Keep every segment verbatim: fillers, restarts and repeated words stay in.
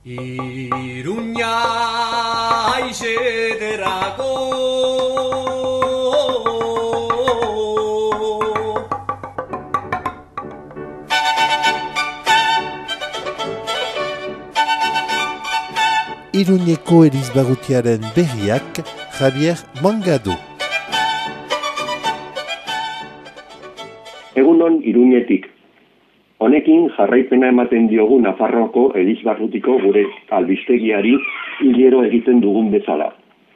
Iruña aizederako Iruñeko erizbarrutiaren berriak Javier Mangado. Egunon Iruñetik. Honekin jarraipena ematen diogu Nafarroako elizbarrutiko gure albistegiari hilero egiten dugun bezala.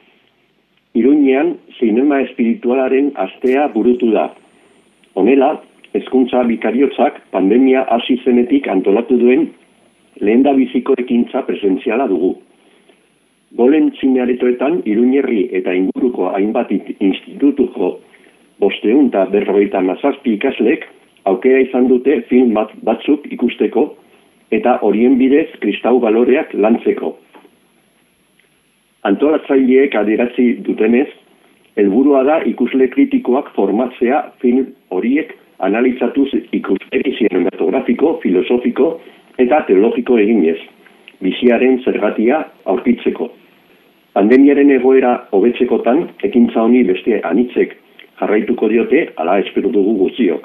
Iruñean zinema espiritualaren astea burutu da. Honela, hezkuntza bikariotzak pandemia hasi zenetik antolatu duen lehendabiziko ekintza presentziala dugu. Golen zinearetoetan Iruñerri eta inguruko hainbat institutuko bosteun eta berrogeita hamazazpi ikaslek aukera izan dute film bat batzuk ikusteko eta horien bidez kristau baloreak lantzeko. Antolatzaileek adierazi dutenez, helburua da ikusle kritikoak formatzea film horiek analizatuz ikuspegi zinematografiko, filosofiko eta teologiko eginez, biziaren zergatia aurkitzeko. Pandemiaren egoera hobetzekotan, ekintza honi beste anitzek jarraituko diote, ala espero dugu guztiok.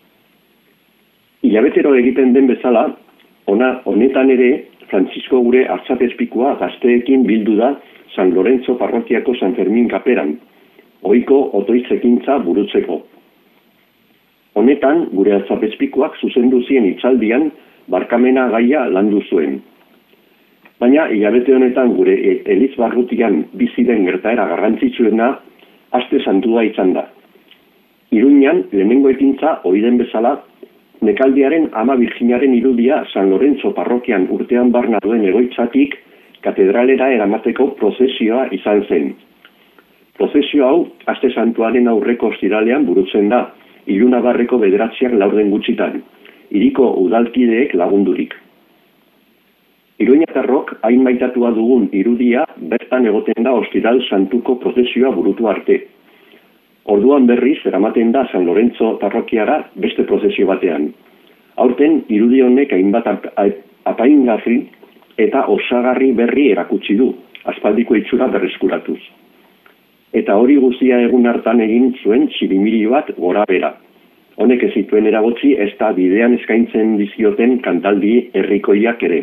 Hilabetero egiten den bezala, ona honetan ere, Francisco gure artzapezpikua gazteekin bildu da San Lorenzo parrokiako San Fermin kaperan, ohiko otoitz ekintza burutzeko. Honetan, gure artzapezpikuak zuzendu zien hitzaldian barkamena gaia landu zuen. Baina, hilabete honetan gure elizbarrutian bizi den gertaera garrantzitsuena aste santua izan da. Iruñan, lehenengo ekintza oiden bezala, Nekaldiaren ama Virginaren irudia San Lorenzo parrokian urtean barna duen egoitzatik katedralera eramateko prozesioa izan zen. Prozesio hau, aste santuaren aurreko ostiralean burutzen da, ilunabarreko bederatziak laurden gutxitan, hiriko udalkideek lagundurik. Iruñatarrok hain maitatua dugun irudia bertan egoten da ostiral santuko prozesioa burutu arte. Orduan berriz eramaten da San Lorenzo parrokiara beste prozesio batean. Aurten irudi honek hainbat apaingarri eta osagarri berri erakutsi du, aspaldiko itxura berreskuratuz. Eta hori guztia egun hartan egin zuen txirimiri bat gora bera. Honek ez zituen eragotzi ez da bidean eskaintzen dizioten kantaldi herrikoiak ere.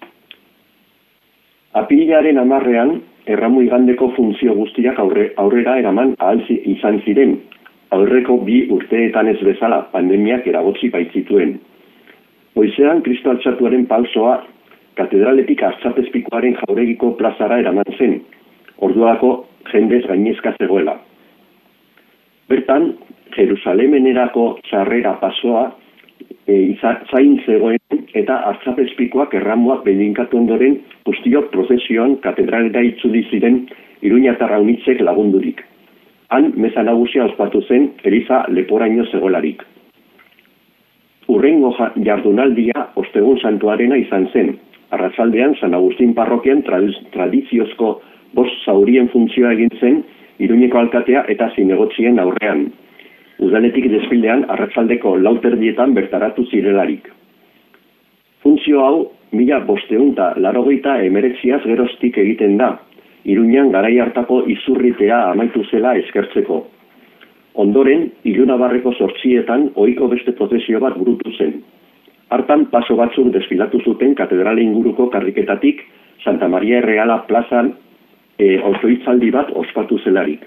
Apilaren hamarrean, erramu igandeko funtzio guztiak aurre, aurrera eraman ahal izan ziren, aurreko bi urteetan ez bezala pandemiak eragotzi baitzituen. Goizean, Kristo altxatuaren pausoa katedraletik artzapezpikuaren jauregiko plazara eraman zen, orduako jendez gainezka zegoela. Bertan, Jerusalemenerako sarrera pasoa e, zain zegoen eta artzapezpikuak erramuak bedinkatu ondoren guztiok prozesioan katedralera itzuli ziren iruñatar haunitzek lagundurik. Han, meza nagusia ospatu zen eliza leporaino zegoelarik. Urrengo jardunaldia ostegun santuarena izan zen. Arratsaldean San Agustin parrokian tradiziozko bost zaurien funtzioa egin zen Iruñeko alkatea eta zinegotzien aurrean. Udaletik desfilean arratsaldeko lauterdietan bertaratu zirelarik. Funtzio hau, mila bosteun eta larogeita emeretziaz geroztik egiten da, Iruñan garai hartako izurritea amaitu zela eskertzeko. Ondoren, ilunabarreko zortzietan ohiko beste prozesio bat burutu zen. Hartan paso batzuk desfilatu zuten katedrale inguruko karriketatik Santa Maria Erreala plazan e, otoitzaldi bat ospatu zelarik.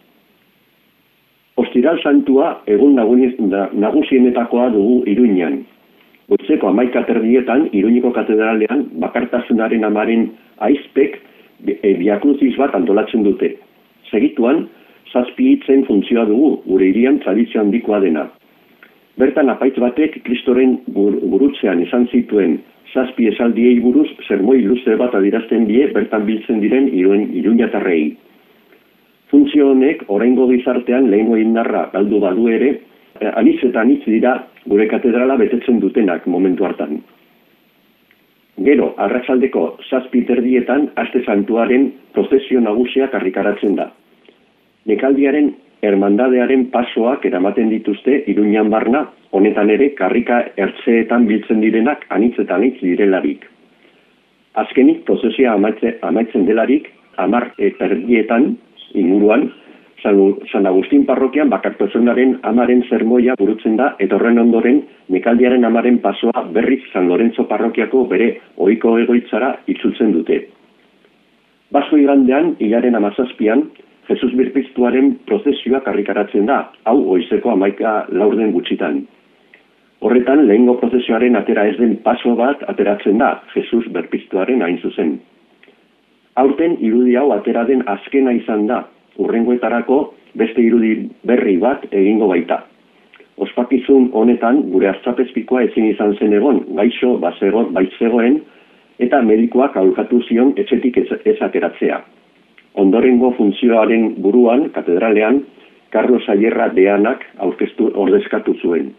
Ostiral santua egun nagusienetakoa dugu Iruñan. Goizeko hamaika terdietan Iruñeko katedralean bakartasunaren amaren aizpek e, biakruziz bat antolatzen dute. Segituan, zazpi hitzen funtzioa dugu gure hirian tradizio handikoa dena. Bertan apaitz batek Kristoren gurutzean izan zituen zazpi esaldiei buruz sermoi luze bat adierazten die bertan biltzen diren iruñatarrei. Funtzio honek oraingo gizartean lehengo indarra galdu badu ere, anitz eta anitz dira gure katedrala betetzen dutenak momentu hartan. Gero, arratsaldeko zazpi terdietan aste santuaren prozesio nagusia karrikaratzen da. Nekaldiaren hermandadearen pasoak eramaten dituzte Iruñan barna, honetan ere karrika ertzeetan biltzen direnak anitz eta anitz direlarik. Azkenik prozesia amaitze, amaitzen delarik, amar eta erdietan inguruan, San Agustin parrokian bakartasunaren amaren zermoia burutzen da, eta horren ondoren Mekaldiaren amaren pasoa berriz San Lorenzo parrokiako bere ohiko egoitzara itzultzen dute. Baso igandean, hilaren amazazpian, Jesus Birpiztuaren prozesioa karrikaratzen da, hau goizeko hamaika laurden gutxitan. Horretan, lehengo prozesioaren atera ez den paso bat ateratzen da, Jesus Birpiztuaren hain zuzen. Aurten irudi hau atera den azkena izan da, urrengoetarako beste irudi berri bat egingo baita. Ospakizun honetan gure artzapezpikoa ezin izan zen egon, gaixo bazegoen, baitzegoen, eta medikoak aholkatu zion etxetik ez, ez ateratzea. Ondorengo funtzioaren buruan, katedralean, Carlos Ayerra deanak aurkeztu ordezkatu zuen.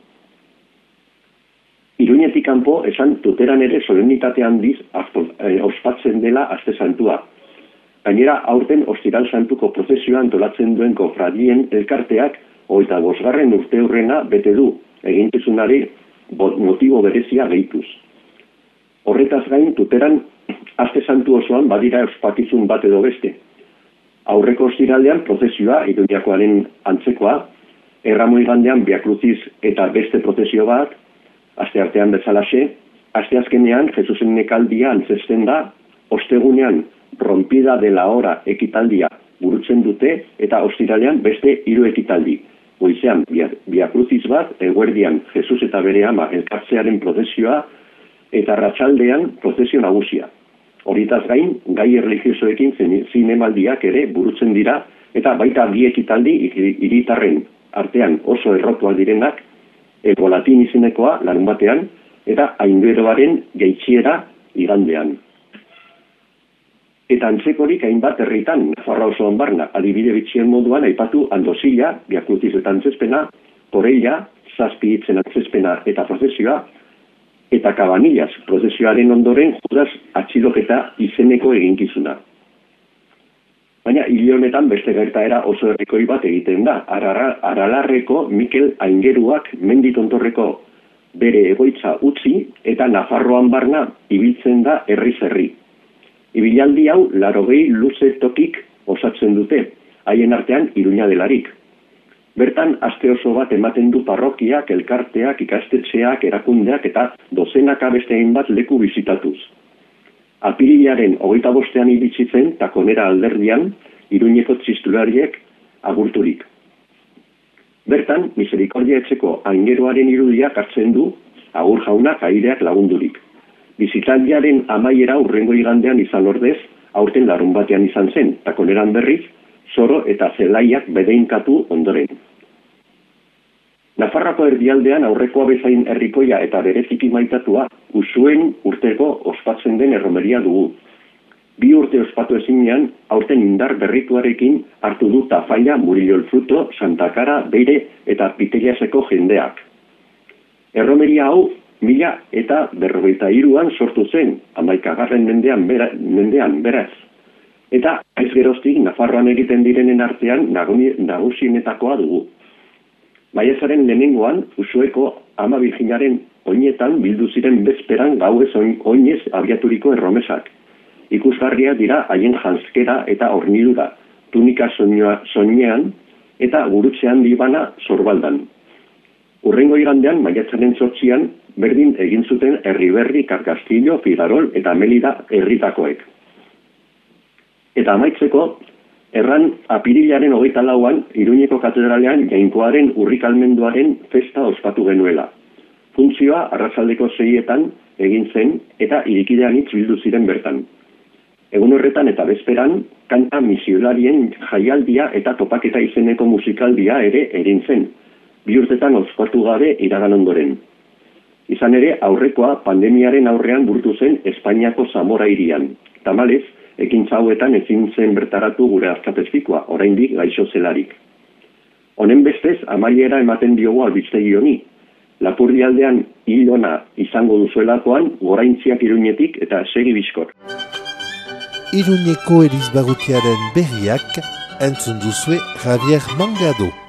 Iruñetik kanpo esan tuteran ere solemnitate handiz ospatzen dela aste santua. Gainera, aurten ostiral santuko prozesioa antolatzen duen kofradien elkarteak hogeita bosgarren urte hurrena bete du, eginkizunari motibo berezia gehituz. Horretaz gain, tuteran aste santu osoan badira ospakizun bat edo beste. Aurreko ostiraldean prozesioa Iruñakoaren antzekoa, erramo igandean Biakruziz eta beste prozesio bat, aste artean bezalaxe, aste azkenean Jesusen Mekaldia antzesten da, ostegunean Rompida de la hora ekitaldia burutzen dute eta ostiralean beste hiru ekitaldi. Goizean Biakruziz bat, eguerdian Jesus eta bere ama elkartzearen prozesioa eta arratsaldean prozesio nagusia. Horietaz gain, gai erlijiosoekin zinemaldiak ere burutzen dira eta baita bi ekitaldi hiritarren artean oso errotuak direnak, Ego Latin izenekoa larun batean eta Aingeroaren jaitsiera igandean. Eta antzekorik hainbat herritan, Nafarroa osoan barna, adibide bitxien moduan aipatu Andosilla, Biakruziz eta antzespena, Koreia, Zazpi hitzen antzespena eta prozesioa, eta Cabanillas, prozesioaren ondoren Judas atxiloketa izeneko eginkizuna. Baina hile honetan beste gertaera oso herrikoi bat egiten da. Aralarreko Mikel Aingeruak menditontorreko bere egoitza utzi eta Nafarroan barna ibiltzen da herriz herri. Ibilaldi hau larogei luze tokik osatzen dute, haien artean Iruña delarik. Bertan, aste oso bat ematen du parrokiak, elkarteak, ikastetxeak, erakundeak eta dozenaka beste hainbat leku bizitatuz. Apirilaren hogeita bostean iritsi zen Takonera alderdian Iruñeko txistulariek agurturik. Bertan, Misericordia etxeko Aingeroaren irudiak hartzen du agur jaunak aireak lagundurik. Bizitaldiaren amaiera urrengo igandean izan ordez, aurten larun batean izan zen, Takoneran berriz, Zoro eta Zelaiak bedeinkatu ondoren. Nafarroako erdialdean aurrekoa bezain herrikoia eta bereziki maitatua, Usuen urteko ospatzen den erromeria dugu. Bi urte ospatu ezinean, aurten indar berrituarekin hartu du Tafalla, Murillo el Fruto, Santa Kara, Beire eta Piteliaseko jendeak. Erromeria hau, mila eta berrogeita hiruan sortu zen, hamaikagarren mendean, bera, mendean beraz. Eta ez geroztik Nafarroan egiten direnen artean nagusienetakoa dugu. Maiatzaren lehenengoan, Usueko Ama Birjinaren oinetan bildu ziren bezperan gauez oinez abiaturiko erromesak. Ikusgarria dira haien janzkera eta hornidura, tunika soinean eta gurutzean dibana zorbaldan. Urrengo igandean, maiatzaren zortzian, berdin egin zuten Herriberri, Karkastillo, Figarol eta Melida herritakoek. Eta amaitzeko, erran apirilaren hogeita lauan, Iruñeko katedralean Jainkoaren urrikalmenduaren festa ospatu genuela. Funtzioa arratsaldeko seietan egin zen eta irikidean hitz bildu ziren bertan. Egun horretan eta bezperan, kanta misiolarien jaialdia eta topaketa izeneko musikaldia ere egin zen, bi urtetan ospatu gabe iragan ondoren. Izan ere, aurrekoa pandemiaren aurrean burutu zen Espainiako Zamora hirian. Tamalez, ekintza hauetan ezin zen bertaratu gure artzapezpikoa, oraindik gaixo zelarik. Honen bestez, amaiera ematen diogu albistegi honi. Lapurdialdean hil ona izango duzuelakoan, goraintziak Iruñetik eta segi bizkor. Iruñeko Elizbarrutiaren berriak entzun duzue Javier Mangado.